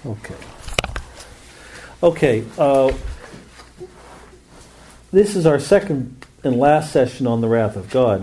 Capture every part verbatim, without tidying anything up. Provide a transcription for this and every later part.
Okay. Okay. Uh, this is our second and last session on the wrath of God.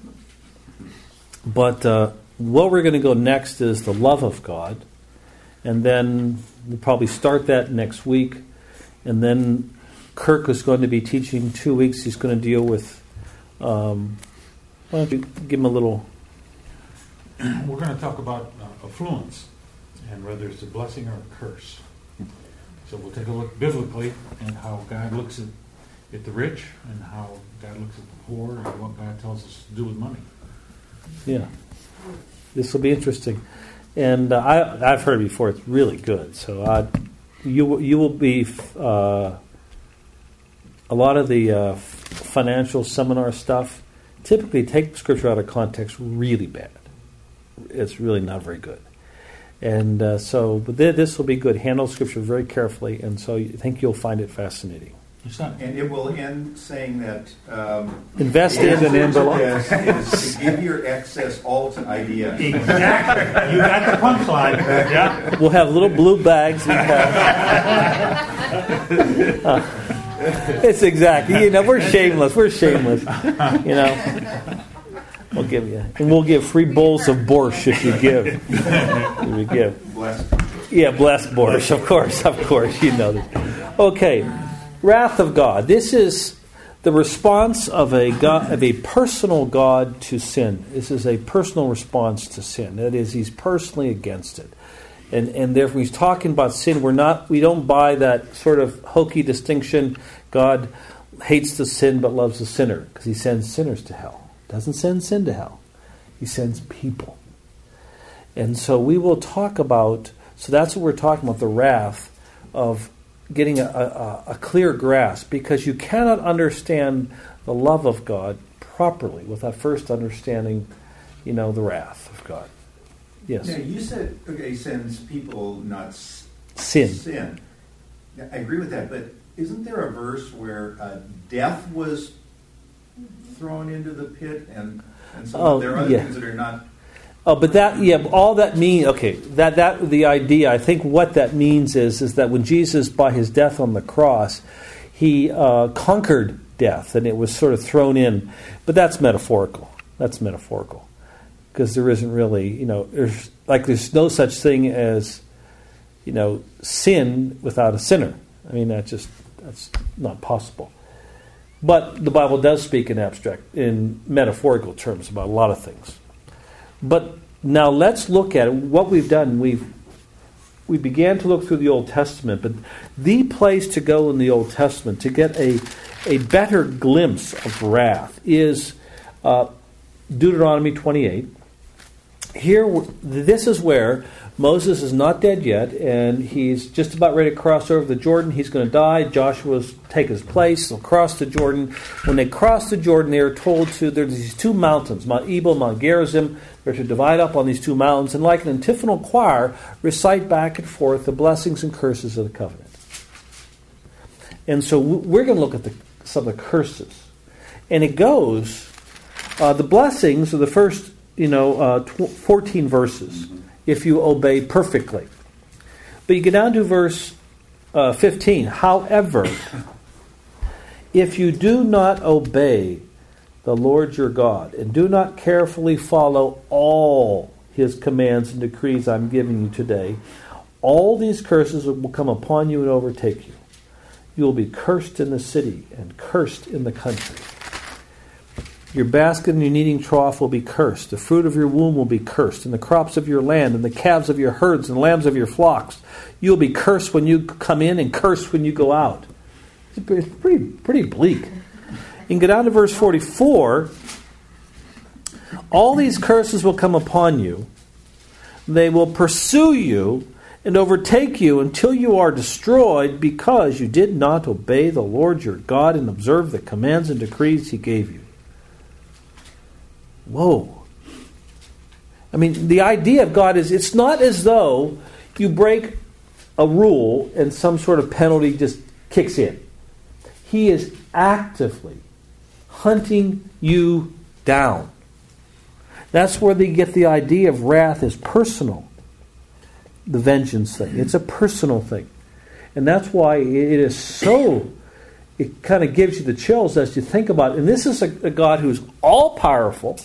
But uh, what we're going to go next is the love of God. And then we'll probably start that next week. And then Kirk is going to be teaching two weeks. He's going to deal with... Um, why don't you give him a little... We're going to talk about uh, affluence and whether it's a blessing or a curse. So we'll take a look biblically at how God looks at, at the rich and how God looks at the poor and what God tells us to do with money. Yeah. This will be interesting. And uh, I, I've heard it before. It's really good. So I, you, you will be... Uh, a lot of the uh, financial seminar stuff typically take Scripture out of context really bad. It's really not very good. And uh, so but th- this will be good. Handle Scripture very carefully, and so I think you'll find it fascinating. It's not, and it will end saying that um, invest in an envelope is to give your excess all to ideas. Exactly. You got the punchline. Yeah. We'll have little blue bags. We have, uh, it's exactly. You know, we're shameless. We're shameless. You know. We'll give you, and we'll give free bowls of borscht if you give. If you give, blessed. Yeah, blessed borscht, of course, of course, you know this. Okay, wrath of God. This is the response of a God, of a personal God to sin. This is a personal response to sin. That is, He's personally against it, and and therefore He's talking about sin. We're not, we don't buy that sort of hokey distinction. God hates the sin but loves the sinner because He sends sinners to hell. Doesn't send sin to hell. He sends people. And so we will talk about, so that's what we're talking about, the wrath of getting a, a, a clear grasp, because you cannot understand the love of God properly without first understanding, you know, the wrath of God. Yes? Yeah, you said, okay, sends people, not s- sin. Sin. Yeah, I agree with that, but isn't there a verse where uh, death was thrown into the pit, and, and so oh, there are other yeah. things that are not. Oh, but that, yeah, all that means, okay, that, that, the idea, I think what that means is, is that when Jesus, by His death on the cross, He uh, conquered death, and it was sort of thrown in, but that's metaphorical. That's metaphorical. Because there isn't really, you know, there's, like there's no such thing as, you know, sin without a sinner. I mean, that just, that's not possible. But the Bible does speak in abstract, in metaphorical terms about a lot of things. But now let's look at what we've done. We've we began to look through the Old Testament, but the place to go in the Old Testament to get a a better glimpse of wrath is uh, Deuteronomy twenty-eight. Here, this is where Moses is not dead yet, and he's just about ready to cross over the Jordan. He's going to die. Joshua's take his place. They'll cross the Jordan. When they cross the Jordan, they are told to, there's these two mountains, Mount Ebal, Mount Gerizim. They're to divide up on these two mountains, and like an antiphonal choir, recite back and forth the blessings and curses of the covenant. And so we're going to look at the, some of the curses. And it goes, uh, the blessings are the first, you know, uh, tw- fourteen verses. If you obey perfectly. But you get down to verse uh, fifteen. However, if you do not obey the Lord your God, and do not carefully follow all His commands and decrees I'm giving you today, all these curses will come upon you and overtake you. You will be cursed in the city and cursed in the country. Your basket and your kneading trough will be cursed. The fruit of your womb will be cursed, and the crops of your land, and the calves of your herds, and lambs of your flocks. You will be cursed when you come in, and cursed when you go out. It's pretty, pretty bleak. You can go down to verse forty-four. All these curses will come upon you. They will pursue you and overtake you until you are destroyed, because you did not obey the Lord your God and observe the commands and decrees He gave you. Whoa. I mean, the idea of God is, it's not as though you break a rule and some sort of penalty just kicks in. He is actively hunting you down. That's where they get the idea of wrath is personal. the vengeance thing. It's a personal thing. And that's why it is so, it kind of gives you the chills as you think about it. And this is a, a God who's all-powerful,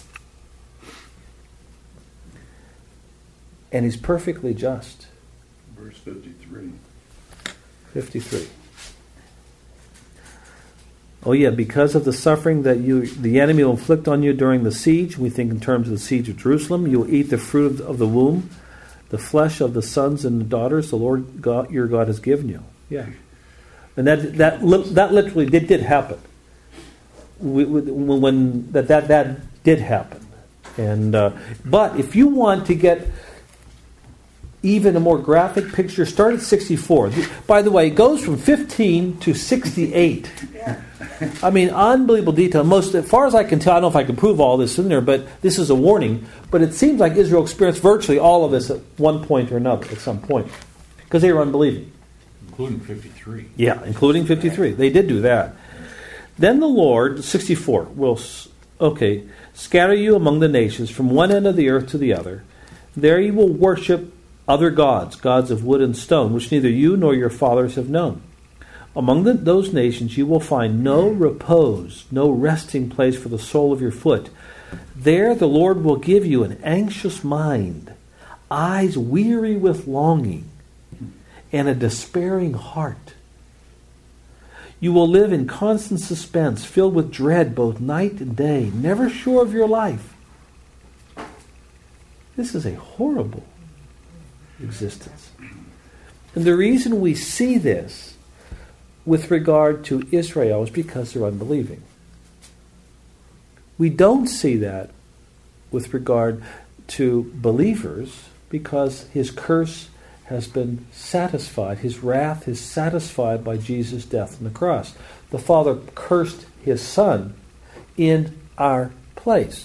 and He's perfectly just. Verse fifty-three. fifty-three. Oh yeah, because of the suffering that you, the enemy will inflict on you during the siege, we think in terms of the siege of Jerusalem, you will eat the fruit of, of the womb, the flesh of the sons and the daughters the Lord God, your God has given you. Yeah. And that that that literally did, did happen. We, when, when that, that that did happen. And uh, but if you want to get even a more graphic picture, start at sixty-four. By the way, it goes from fifteen to sixty-eight. Yeah. I mean, unbelievable detail. Most, as far as I can tell, I don't know if I can prove all this in there, but this is a warning. But it seems like Israel experienced virtually all of this at one point or another, at some point, because they were unbelieving. Including fifty-three. Yeah, including fifty-three. They did do that. Then the Lord, sixty-four, will, okay, scatter you among the nations from one end of the earth to the other. There you will worship other gods, gods of wood and stone, which neither you nor your fathers have known. Among the, those nations you will find no repose, no resting place for the sole of your foot. There the Lord will give you an anxious mind, eyes weary with longing, and a despairing heart. You will live in constant suspense, filled with dread both night and day, never sure of your life. This is a horrible existence. And the reason we see this with regard to Israel is because they're unbelieving. We don't see that with regard to believers because His curse has been satisfied. His wrath is satisfied by Jesus' death on the cross. The Father cursed His Son in our place.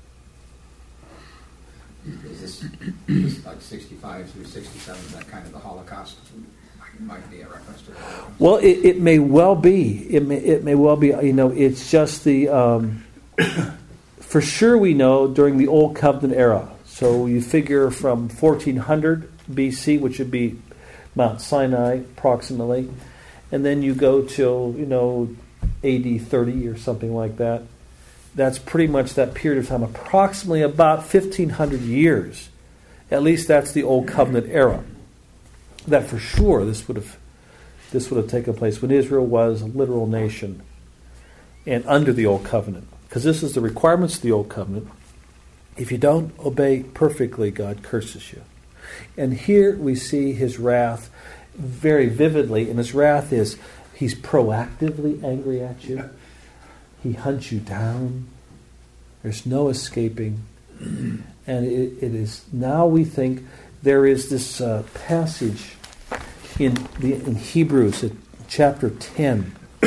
Is this, is this like sixty-five through sixty-seven, that kind of the Holocaust might be a reference to the Holocaust? Well, it, it may well be. It may, it may well be. You know, it's just the... Um, for sure we know during the Old Covenant era. So you figure from fourteen hundred B C, which would be Mount Sinai approximately, and then you go till, you know, A D thirty or something like that. That's pretty much that period of time, approximately about fifteen hundred years. At least that's the Old Covenant era. That for sure this would have this would have taken place when Israel was a literal nation and under the Old Covenant. Because this is the requirements of the Old Covenant. If you don't obey perfectly, God curses you. And here we see His wrath very vividly. And His wrath is, He's proactively angry at you. He hunts you down. There's no escaping. And it, it is, now we think, there is this uh, passage in, the, in Hebrews, at chapter ten,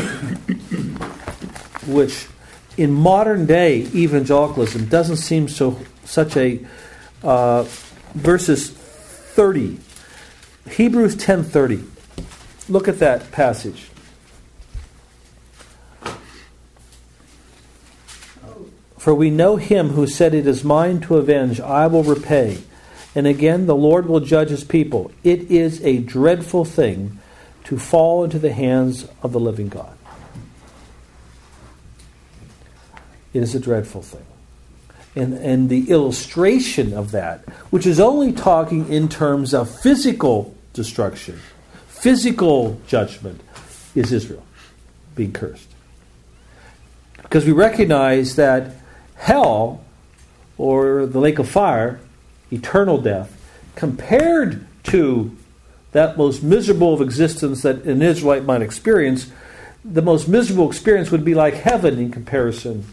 which in modern day evangelicalism doesn't seem so such a uh, verses thirty, Hebrews ten thirty. Look at that passage. For we know Him who said, "It is mine to avenge; I will repay." And again, the Lord will judge His people. It is a dreadful thing to fall into the hands of the living God. It is a dreadful thing. And, and the illustration of that, which is only talking in terms of physical destruction, physical judgment, is Israel being cursed. Because we recognize that hell, or the lake of fire, eternal death, compared to that most miserable of existence that an Israelite might experience, the most miserable experience would be like heaven in comparison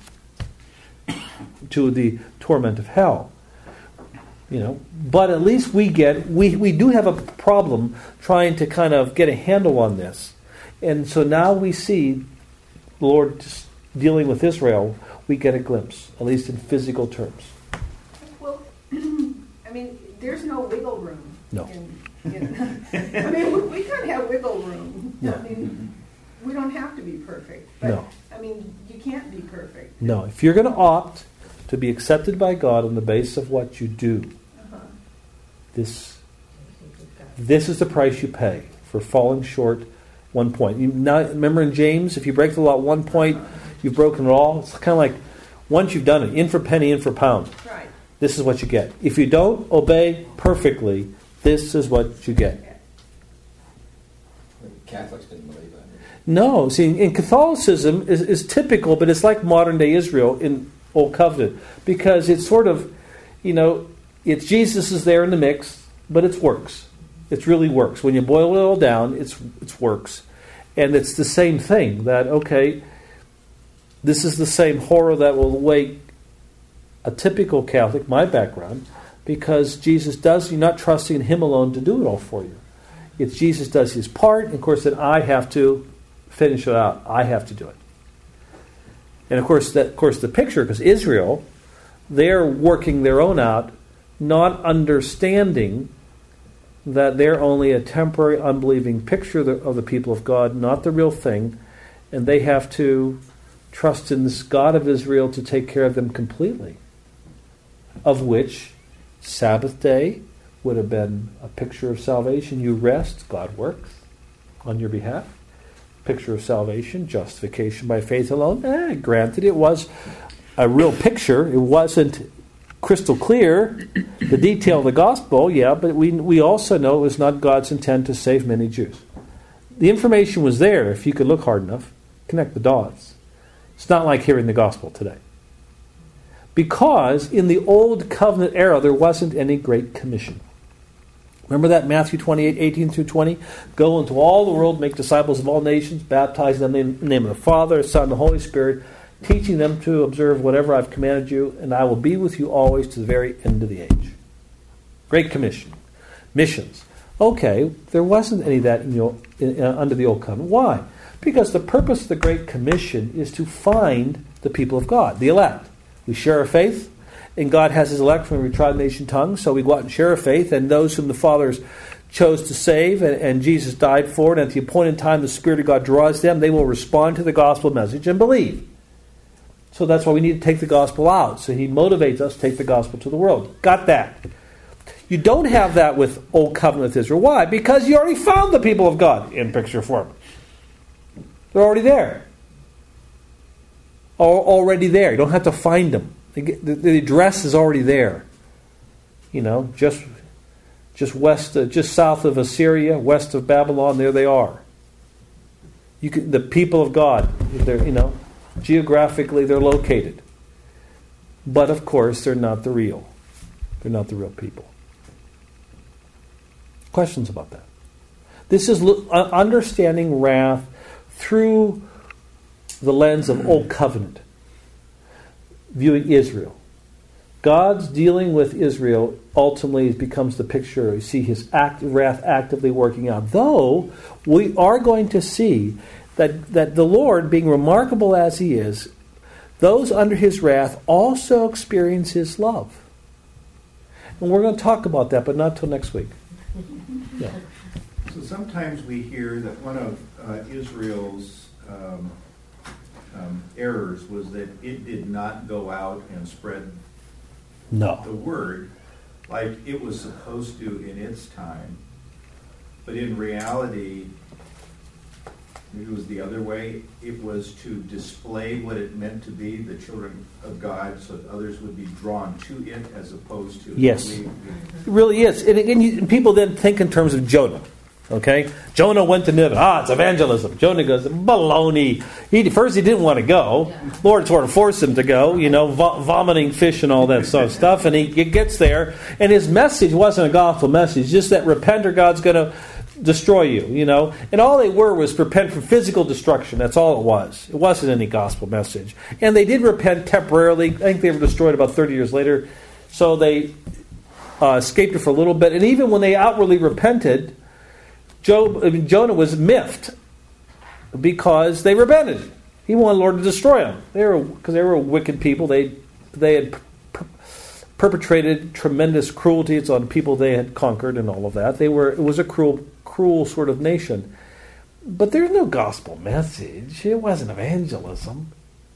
to the torment of hell. You know, but at least we get we, we do have a problem trying to kind of get a handle on this. And so now we see the Lord just dealing with Israel, we get a glimpse, at least in physical terms. Well, I mean, there's no wiggle room. No. In, in, I mean, we, we kind of have wiggle room. No. I mean, we don't have to be perfect. But, No. I mean, you can't be perfect. No, if you're going to opt to be accepted by God on the basis of what you do, Uh-huh. this This is the price you pay for falling short one point. You now, remember in James, if you break the law at one point, you've broken it all. It's kind of like once you've done it, in for penny, in for pound. Right. This is what you get. If you don't obey perfectly, this is what you get. Catholics didn't believe that. No, see, in Catholicism is, is typical, but it's like modern day Israel in Old Covenant, because it's sort of, you know, it's Jesus is there in the mix, but it's works. It's really works. When you boil it all down, it's it's works, and it's the same thing. That okay, this is the same horror that will await a typical Catholic, my background, because Jesus does. You're not trusting in Him alone to do it all for you. It's Jesus does His part, and of course, then I have to finish it out. I have to do it. And of course, that of course the picture, because Israel, they're working their own out, not understanding that they're only a temporary, unbelieving picture of the, of the people of God, not the real thing, and they have to trust in this God of Israel to take care of them completely, of which Sabbath day would have been a picture of salvation. You rest, God works on your behalf. Picture of salvation, justification by faith alone. Eh, granted, it was a real picture. It wasn't crystal clear, the detail of the gospel, yeah, but we we also know it was not God's intent to save many Jews. The information was there if you could look hard enough, connect the dots. It's not like hearing the gospel today. Because in the old covenant era, there wasn't any great commission. Remember that Matthew twenty-eight, eighteen through twenty? Go into all the world, make disciples of all nations, baptize them in the name of the Father, Son, and the Holy Spirit, teaching them to observe whatever I've commanded you, and I will be with you always to the very end of the age. Great Commission. Missions. Okay, there wasn't any of that in the, in, uh, under the Old Covenant. Why? Because the purpose of the Great Commission is to find the people of God, the elect. We share our faith, and God has His elect from every tribe, nation, tongue, so we go out and share our faith, and those whom the fathers chose to save, and, and Jesus died for, and at the appointed time the Spirit of God draws them, they will respond to the gospel message and believe. So that's why we need to take the gospel out. So He motivates us to take the gospel to the world. Got that. You don't have that with Old Covenant with Israel. Why? Because you already found the people of God in picture form. They're already there. Already there. You don't have to find them. The address is already there. You know, just just west, uh, just south of Assyria, west of Babylon. There they are. You can, the people of God. They're, you know, geographically they're located, but of course they're not the real. They're not the real people. Questions about that? This is understanding wrath through the lens of Old Covenant, viewing Israel. God's dealing with Israel ultimately becomes the picture. You see His act, wrath actively working out. Though we are going to see that, that the Lord, being remarkable as He is, those under His wrath also experience His love. And we're going to talk about that, but not till next week. Yeah. So sometimes we hear that one of uh, Israel's um, um, errors was that it did not go out and spread No. the word like it was supposed to in its time. But in reality, maybe it was the other way. It was to display what it meant to be the children of God so that others would be drawn to it as opposed to... Yes. We, we, It really is. And, and, you, and people then think in terms of Jonah. Okay? Jonah went to Nineveh. Ah, it's evangelism. Jonah goes, baloney. He, first he didn't want to go. Lord sort of forced him to go, you know, vo- vomiting fish and all that sort of stuff. And he, he gets there, and his message wasn't a gospel message, just that repent or God's going to destroy you, you know. And all they were was repent from physical destruction. That's all it was. It wasn't any gospel message. And they did repent temporarily. I think they were destroyed about thirty years later. So they uh, escaped it for a little bit. And even when they outwardly repented, Job, I mean, Jonah was miffed because they repented. He wanted the Lord to destroy them. They were because they were wicked people. They they had per- perpetrated tremendous cruelties on people they had conquered and all of that. They were it was a cruel cruel sort of nation. But there's no gospel message. It wasn't evangelism.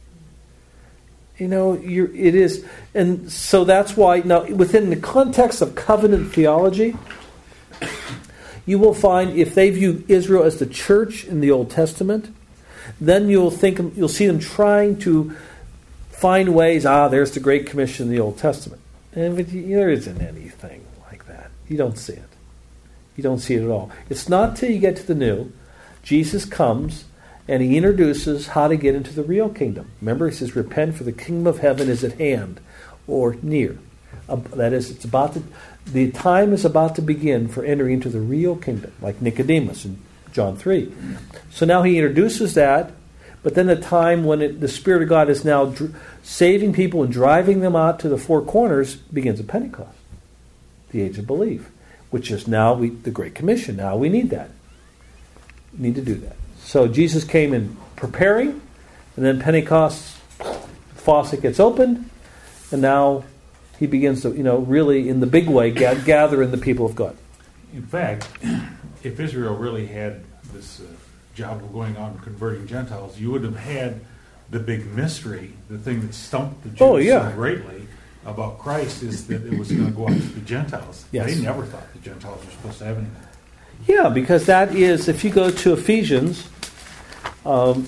You know, you're, it is, and so that's why now within the context of covenant theology. You will find if they view Israel as the church in the Old Testament, then you'll think you'll see them trying to find ways. Ah, there's the Great Commission in the Old Testament, and but there isn't anything like that. You don't see it. You don't see it at all. It's not till you get to the New. Jesus comes and he introduces how to get into the real kingdom. Remember, he says, "Repent, for the kingdom of heaven is at hand," or near. Uh, that is, it's about to. The time is about to begin for entering into the real kingdom, like Nicodemus in John three. So now he introduces that, but then the time when it, the Spirit of God is now dr- saving people and driving them out to the four corners begins at Pentecost, the age of belief, which is now we, the Great Commission. Now we need that. We need to do that. So Jesus came in preparing, and then Pentecost, the faucet gets opened, and now he begins to, you know, really in the big way gather in the people of God. In fact, if Israel really had this uh, job of going out and converting Gentiles, you would have had the big mystery, the thing that stumped the Jews Oh, yeah. so greatly about Christ, is that it was going to go out to the Gentiles. Yes. They never thought the Gentiles were supposed to have anything. Yeah, because that is, if you go to Ephesians, um,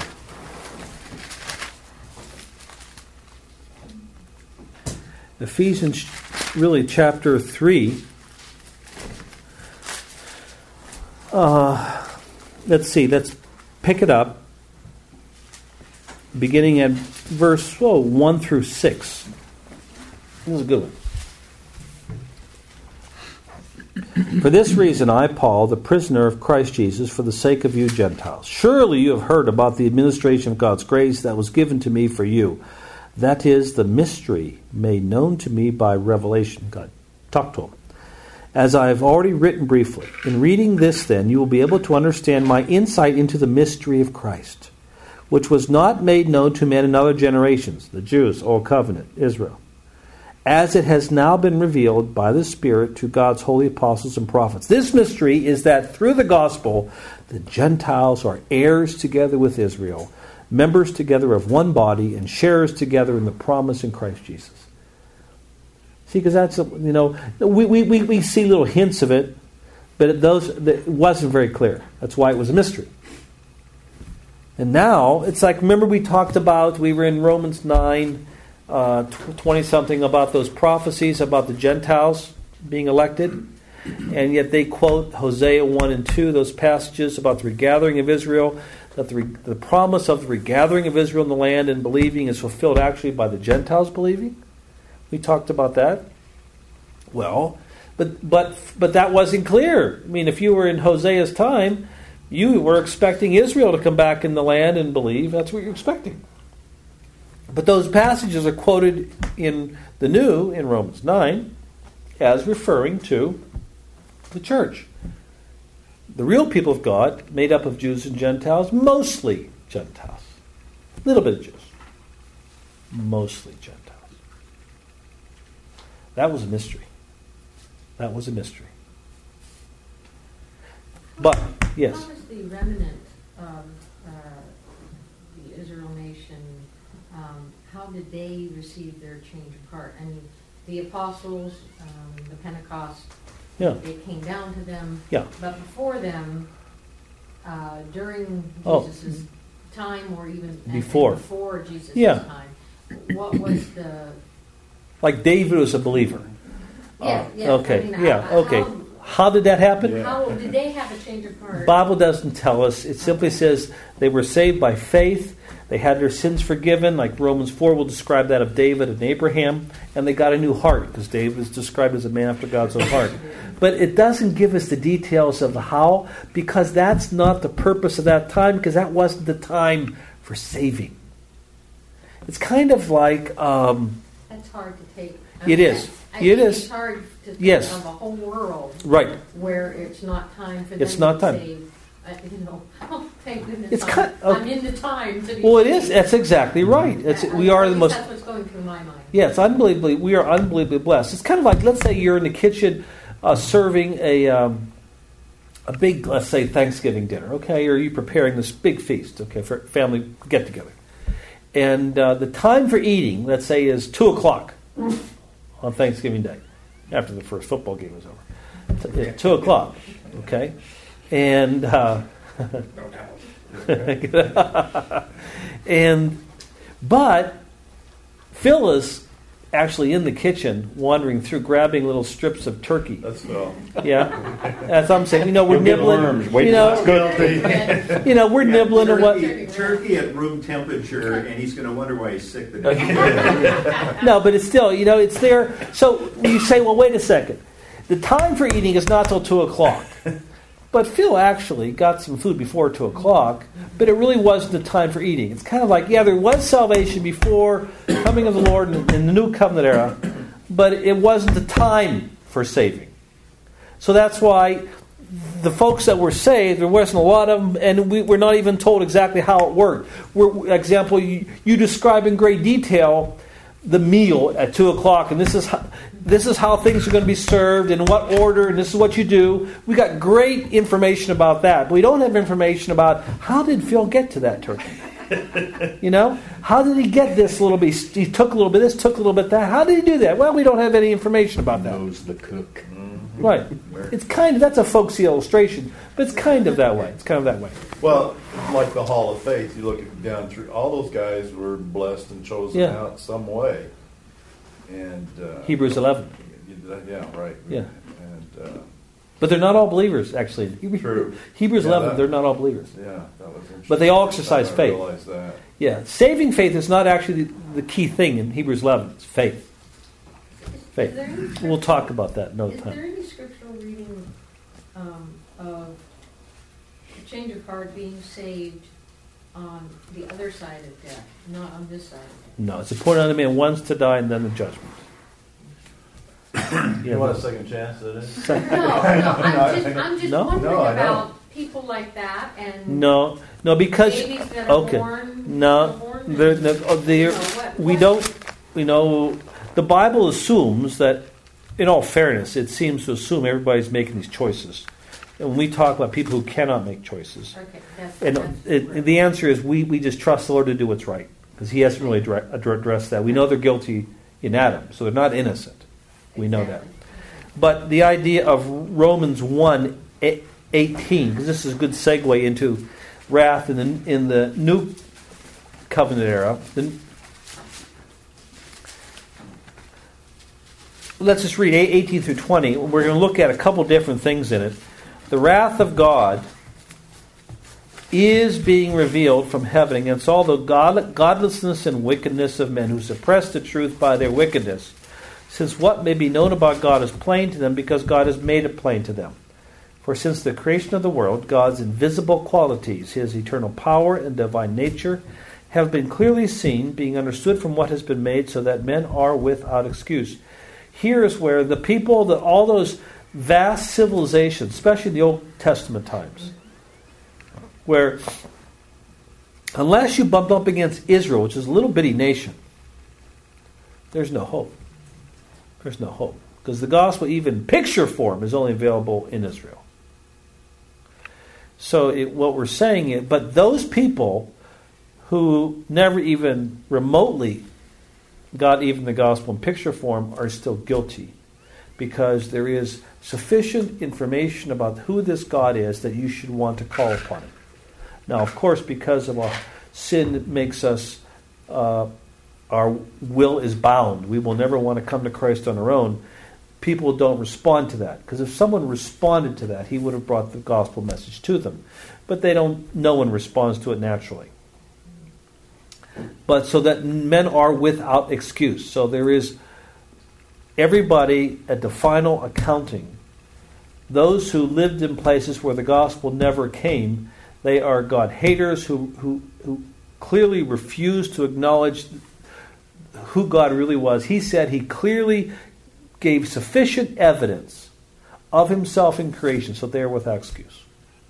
Ephesians, really chapter three. Uh, let's see, let's pick it up, beginning at verse oh, one through six. This is a good one. For this reason, I, Paul, the prisoner of Christ Jesus, for the sake of you Gentiles. Surely you have heard about the administration of God's grace that was given to me for you. That is the mystery made known to me by revelation. God talked to him. As I have already written briefly, in reading this then, you will be able to understand my insight into the mystery of Christ, which was not made known to men in other generations, the Jews, Old Covenant, Israel, as it has now been revealed by the Spirit to God's holy apostles and prophets. This mystery is that through the gospel, the Gentiles are heirs together with Israel, members together of one body, and sharers together in the promise in Christ Jesus. See, because that's, you know, we, we, we see little hints of it, but those it wasn't very clear. That's why it was a mystery. And now, it's like, remember we talked about, we were in Romans nine, uh, twenty-something, about those prophecies about the Gentiles being elected, and yet they quote Hosea one and two, those passages about the regathering of Israel, that the, re- the promise of the regathering of Israel in the land and believing is fulfilled actually by the Gentiles believing. We talked about that. Well, but but but that wasn't clear. I mean, if you were in Hosea's time, you were expecting Israel to come back in the land and believe. That's what you're expecting. But those passages are quoted in the New, in Romans nine, as referring to the church. The real people of God, made up of Jews and Gentiles, mostly Gentiles. A little bit of Jews. Mostly Gentiles. That was a mystery. That was a mystery. But, yes. How was the remnant of uh, the Israel nation, um, how did they receive their change of heart? I mean, the apostles, um, the Pentecost, Yeah. it came down to them. Yeah. But before them, uh, during Oh. Jesus' time, or even and- and Before. before Jesus' Yeah. time, what was the... Like David was a believer. Yeah, Uh, yeah. okay, I mean, yeah, how- okay. How, How did that happen? how did they have a change of heart? Bible doesn't tell us. It simply says they were saved by faith. They had their sins forgiven, like Romans four will describe that of David and Abraham, and they got a new heart, because David is described as a man after God's own heart. But it doesn't give us the details of the how, because that's not the purpose of that time, because that wasn't the time for saving. It's kind of like... Um, That's hard to take. I It mean, is. I It think is. It's hard to think Yes. of a whole world right. where it's not time for them It's not to time. be saved. I, you know, oh, thank goodness It's I'm, kind- I'm okay. in the time to be Well, it is. saved. That's exactly right. It's, I- we I- are at the least most... That's what's going through my mind. Yeah, it's unbelievably. We are unbelievably blessed. It's kind of like, let's say you're in the kitchen uh, serving a um, a big, let's say, Thanksgiving dinner, okay, or you preparing this big feast, okay, for family get together, and uh, the time for eating, let's say, is two o'clock on Thanksgiving Day, after the first football game is over. It's two o'clock. Okay? And, uh, and, but Phil is actually in the kitchen, wandering through, grabbing little strips of turkey. That's Phil. Yeah, that's what I'm saying. You know, we're You'll get nibbling. worms. Wait You till know, it's good. you know, we're Yeah, nibbling and what. turkey, turkey at room temperature, and he's going to wonder why he's sick the next day. No, but it's still, you know, it's there. So you say, well, wait a second. The time for eating is not till two o'clock. But Phil actually got some food before two o'clock, but it really wasn't the time for eating. It's kind of like, yeah, there was salvation before the coming of the Lord in, in the New Covenant era, but it wasn't the time for saving. So that's why the folks that were saved, there wasn't a lot of them, and we, we're not even told exactly how it worked. For example, you, you describe in great detail the meal at two o'clock, and this is how, this is how things are going to be served, and in what order, and this is what you do. We got great information about that, but we don't have information about how did Phil get to that turkey. You know, how did he get this little bit? He took a little bit of this, took a little bit of that. How did he do that? Well, we don't have any information about that. Knows the cook. Right. It's kind of, that's a folksy illustration, but it's kind of that way. It's kind of that way. Well, like the Hall of Faith, you look at down through, all those guys were blessed and chosen Yeah. out some way. And uh, Hebrews eleven. Yeah, right. Yeah. And uh, But they're not all believers, actually. Hebrews, True. Hebrews Yeah, eleven, that- they're not all believers. yeah, that was interesting. But they all exercise I faith. realized that. Yeah, saving faith is not actually the, the key thing in Hebrews eleven. It's faith. Faith. Is there any scriptural- We'll talk about that another Is time. there any scriptural reading um, of a change of heart being saved on the other side of death, not on this side of death? No, it's appointed unto man once to die and then the judgment. You want a second chance at it? No, no, I'm just, I'm just No? wondering No, I know. about people like that and No, no, because babies that are okay, born. no, born they're, and- they're, oh, they're, you know, what- we what- don't. You know, the Bible assumes that, in all fairness, it seems to assume everybody's making these choices. And when we talk about people who cannot make choices, Okay, that's, and that's it, the answer is we, we just trust the Lord to do what's right, because He hasn't really addre- addressed that. We know they're guilty in Adam, so they're not innocent. We know that. Exactly. But the idea of Romans one eighteen, because this is a good segue into wrath in the in the New Covenant era. The, let's just read eighteen through twenty. We're going to look at a couple different things in it. The wrath of God is being revealed from heaven against all the god, godlessness and wickedness of men who suppress the truth by their wickedness. Since what may be known about God is plain to them, because God has made it plain to them. For since the creation of the world, God's invisible qualities, His eternal power and divine nature, have been clearly seen, being understood from what has been made, so that men are without excuse. Here is where the people, that all those vast civilizations, especially in the Old Testament times, where unless you bump up against Israel, which is a little bitty nation, there's no hope. There's no hope. Because the gospel, even picture form, is only available in Israel. So it, what we're saying is, but those people who never even remotely got even the gospel in picture form are still guilty. Because there is sufficient information about who this God is that you should want to call upon Him. Now, of course, because of our sin that makes us... Uh, our will is bound. We will never want to come to Christ on our own. People don't respond to that. Because if someone responded to that, He would have brought the gospel message to them. But they don't, no one responds to it naturally. But so that men are without excuse. So there is everybody at the final accounting. Those who lived in places where the gospel never came, they are God haters who, who, who clearly refuse to acknowledge who God really was. He said He clearly gave sufficient evidence of Himself in creation, so they are without excuse.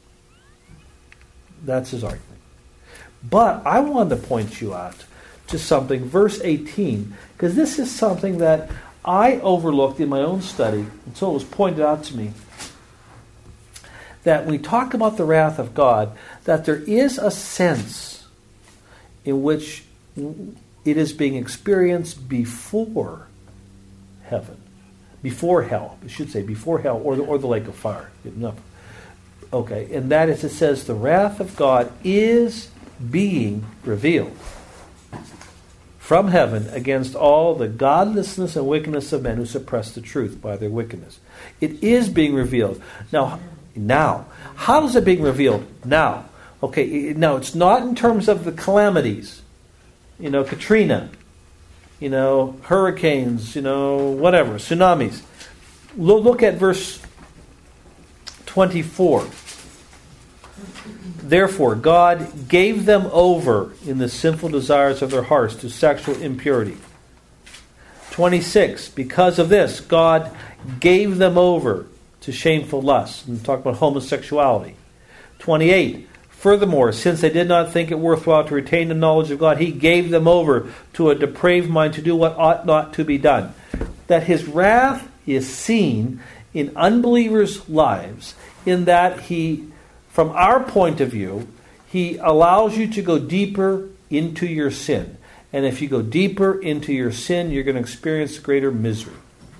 That's his argument. But I wanted to point you out to something, verse eighteen, because this is something that I overlooked in my own study until it was pointed out to me. That when we talk about the wrath of God, that there is a sense in which it is being experienced before heaven, before hell. I should say before hell, or the, or the lake of fire. Enough. Okay, and that is, it says, the wrath of God is being revealed from heaven against all the godlessness and wickedness of men who suppress the truth by their wickedness. It is being revealed. Now, now, how is it being revealed? Now. Okay, now it's not in terms of the calamities. You know, Katrina, you know, hurricanes, you know, whatever, tsunamis. Look at verse twenty-four. Therefore, God gave them over in the sinful desires of their hearts to sexual impurity. twenty-six. Because of this, God gave them over to shameful lusts. And talk about homosexuality. twenty-eight. Furthermore, since they did not think it worthwhile to retain the knowledge of God, He gave them over to a depraved mind to do what ought not to be done. That His wrath is seen in unbelievers' lives, in that He, from our point of view, He allows you to go deeper into your sin. And if you go deeper into your sin, you're going to experience greater misery.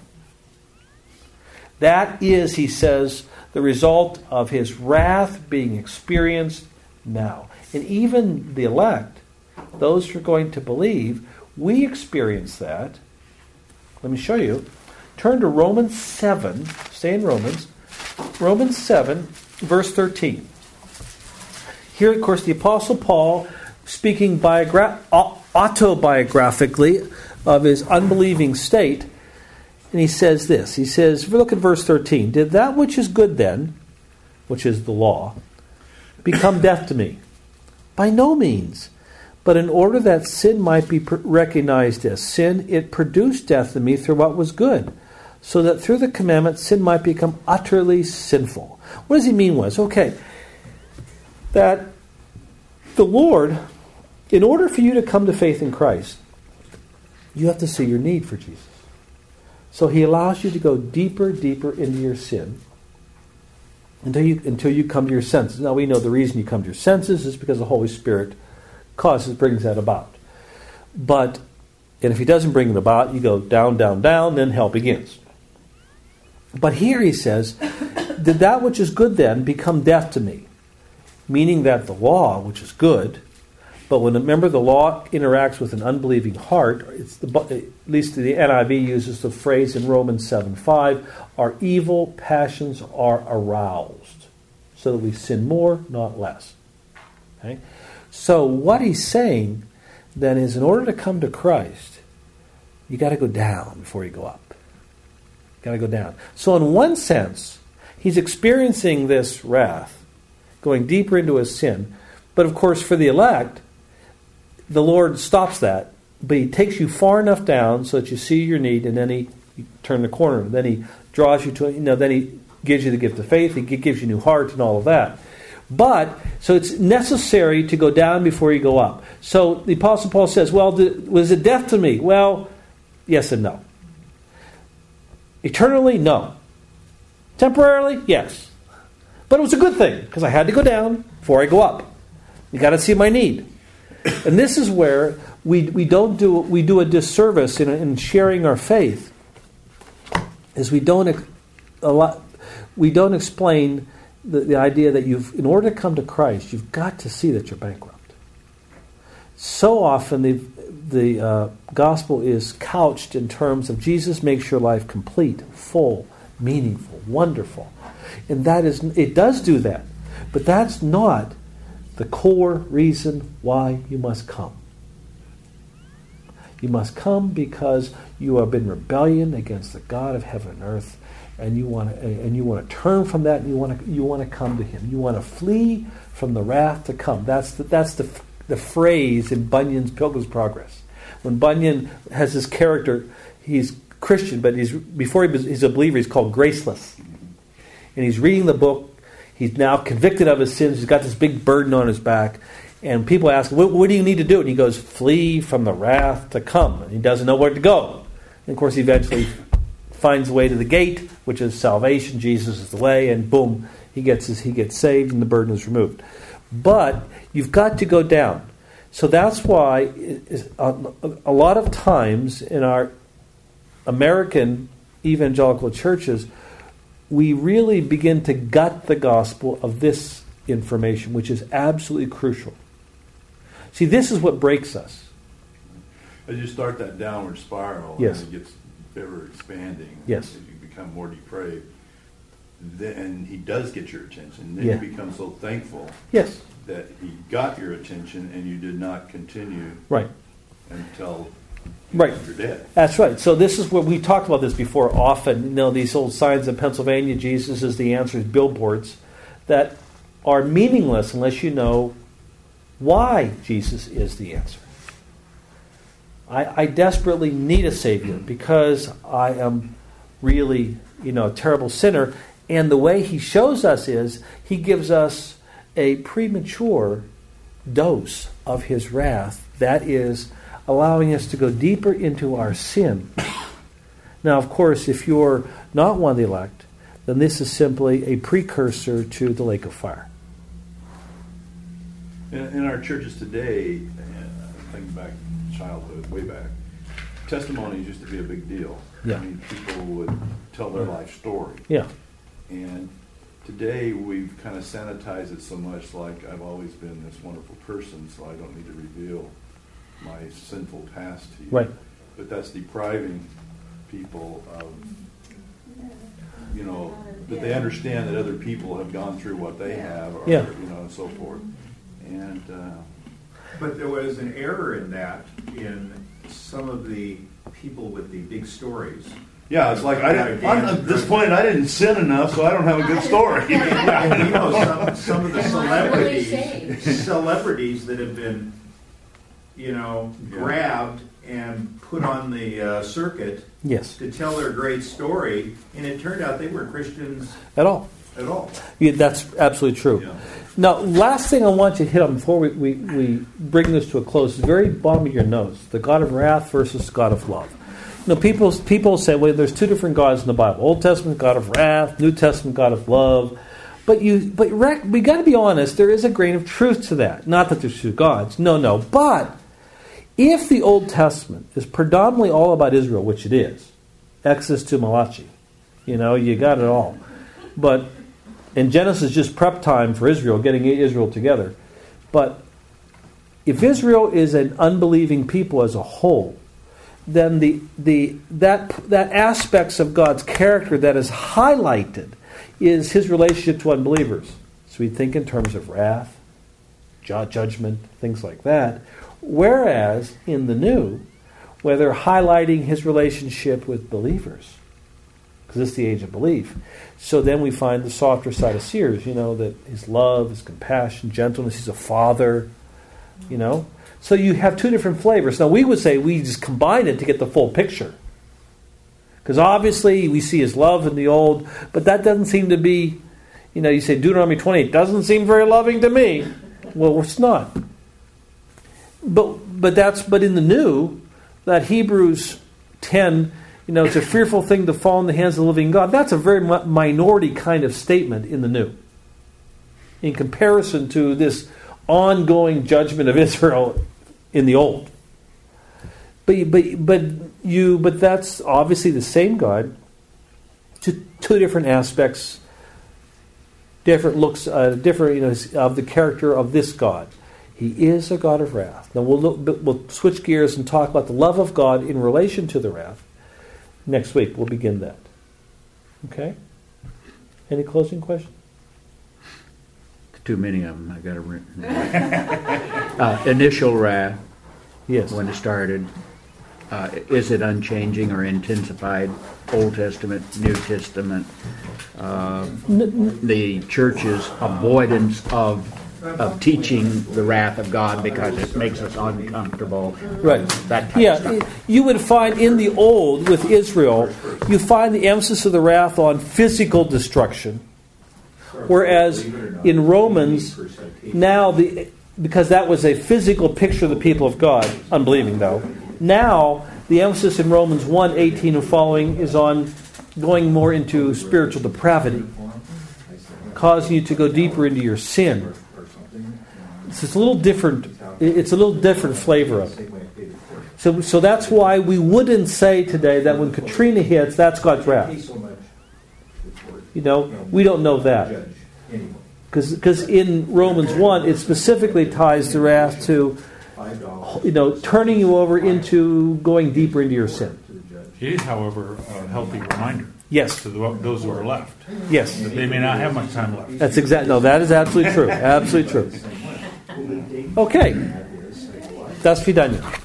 That is, he says, the result of His wrath being experienced now. And even the elect, those who are going to believe, we experience that. Let me show you. Turn to Romans seven. Stay in Romans. Romans seven, verse thirteen. Here, of course, the Apostle Paul, speaking biogra- autobiographically of his unbelieving state, and he says this. He says, look at verse thirteen. Did that which is good then, which is the law, become death to me? By no means. But in order that sin might be recognized as sin, it produced death in me through what was good, so that through the commandment sin might become utterly sinful. What does he mean was, okay, that the Lord, in order for you to come to faith in Christ, you have to see your need for Jesus. So He allows you to go deeper, deeper into your sin until you until you come to your senses. Now we know the reason you come to your senses is because the Holy Spirit causes, brings that about. But, and if He doesn't bring it about, you go down, down, down, then hell begins. But here he says, did that which is good then become death to me? Meaning that the law, which is good, but when, remember, the law interacts with an unbelieving heart, it's the, at least the N I V uses the phrase in Romans seven five, our evil passions are aroused, so that we sin more, not less. Okay? So what he's saying then is, in order to come to Christ, you got to go down before you go up. Got to go down. So in one sense, he's experiencing this wrath, going deeper into his sin. But of course, for the elect, the Lord stops that, but He takes you far enough down so that you see your need, and then He you turn the corner. Then He draws you to, you know, then He gives you the gift of faith. He gives you a new heart and all of that. But, so it's necessary to go down before you go up. So the Apostle Paul says, well, was it death to me? Well, yes and no. Eternally, no. Temporarily, yes. But it was a good thing, because I had to go down before I go up. You got to see my need. And this is where we we don't do we do a disservice in, in sharing our faith, is we don't a lot we don't explain the, the idea that you've, in order to come to Christ, you've got to see that you're bankrupt. So often the the uh, gospel is couched in terms of Jesus makes your life complete, full, meaningful, wonderful, and that is, it does do that, but that's not the core reason why you must come. You must come because you have been rebellion against the God of heaven and earth, and you want to and you want to turn from that, and you want to you want to come to Him. You want to flee from the wrath to come. That's the, that's the the phrase in Bunyan's Pilgrim's Progress. When Bunyan has this character, he's Christian, but he's before he was, he's a believer. He's called graceless, and he's reading the book. He's now convicted of his sins. He's got this big burden on his back. And people ask, what, what do you need to do? And he goes, flee from the wrath to come. And he doesn't know where to go. And of course, he eventually finds the way to the gate, which is salvation. Jesus is the way. And boom, he gets his, he gets saved and the burden is removed. But you've got to go down. So that's why a lot of times in our American evangelical churches, we really begin to gut the gospel of this information, which is absolutely crucial. See, this is what breaks us. As you start that downward spiral, Yes. and it gets ever expanding, Yes. as you become more depraved, then he does get your attention. Then Yeah. you become so thankful Yes, that he got your attention and you did not continue right. until Right. you're dead. That's right. So this is what we talked about this before often. You know, these old signs in Pennsylvania, Jesus is the answer, billboards, that are meaningless unless you know why Jesus is the answer. I, I desperately need a Savior because I am really, you know, a terrible sinner. And the way he shows us is he gives us a premature dose of his wrath. That is allowing us to go deeper into our sin. Now, of course, if you're not one of the elect, then this is simply a precursor to the lake of fire. In, in our churches today, uh, thinking back to childhood, way back, testimonies used to be a big deal. Yeah. I mean, people would tell their life story. Yeah. And today we've kind of sanitized it so much, like I've always been this wonderful person, so I don't need to reveal my sinful past to you. Right. But that's depriving people of, you know, that they understand that other people have gone through what they have, or, Yeah. you know, and so forth. And uh, But there was an error in that in some of the people with the big stories. yeah, it's like I didn't, I'm at this point I didn't sin enough, so I don't have a good story. And you know, some, some of the And why were they celebrities, celebrities that have been, you know, Yeah. grabbed and put on the uh, circuit Yes. to tell their great story, and it turned out they weren't Christians At all. at all. Yeah, that's absolutely true. Yeah. Now, last thing I want you to hit on before we, we, we bring this to a close is the very bottom of your notes, the God of wrath versus the God of love. You know, people, people say, well, there's two different gods in the Bible. Old Testament God of wrath, New Testament God of love. But you, but rec- we got to be honest, there is a grain of truth to that. Not that there's two gods. No, no. But if the Old Testament is predominantly all about Israel, which it is, Exodus to Malachi, you know, you got it all. But in Genesis, just prep time for Israel, getting Israel together. But if Israel is an unbelieving people as a whole, then the the that that aspects of God's character that is highlighted is his relationship to unbelievers. So we think in terms of wrath, ju- judgment, things like that. Whereas in the New, where they're highlighting his relationship with believers, because it's the age of belief. So then we find the softer side of Sears, you know, that his love, his compassion, gentleness, he's a father, you know. So you have two different flavors. Now we would say we just combine it to get the full picture. Because obviously we see his love in the old, but that doesn't seem to be, you know, you say Deuteronomy twenty-eight, doesn't seem very loving to me. Well, it's not. But but that's but in the new, that Hebrews ten, you know, it's a fearful thing to fall in the hands of the living God. That's a very mi- minority kind of statement in the new, in comparison to this ongoing judgment of Israel in the old. But but but you but that's obviously the same God. To two different aspects, different looks, uh, different you know of the character of this God. He is a God of wrath. Now we'll look, we'll switch gears and talk about the love of God in relation to the wrath. Next week we'll begin that. Okay? Any closing questions? Too many of them. I got to written. uh, initial wrath. Yes. When it started, uh, is it unchanging or intensified? Old Testament, New Testament. Uh, the church's avoidance of of teaching the wrath of God because it makes us uncomfortable. Right. That type Yeah, of stuff. you would find in the old with Israel, you find the emphasis of the wrath on physical destruction. Whereas in Romans, now the because that was a physical picture of the people of God, unbelieving though. Now the emphasis in Romans one eighteen and following is on going more into spiritual depravity, causing you to go deeper into your sin. So it's a little different. It's a little different flavor of it. So, so that's why we wouldn't say today that when Katrina hits, that's God's wrath. You know, we don't know that. Judge anyway. Because in Romans one, it specifically ties the wrath to, Five dollars you know, turning you over into going deeper into your sin. to the judge. It is, however, a healthy reminder Yes, to the- those who are left. yes. That they may not have much time left. That's exact. No, that is absolutely true. Absolutely true. Okay. Das Vidania.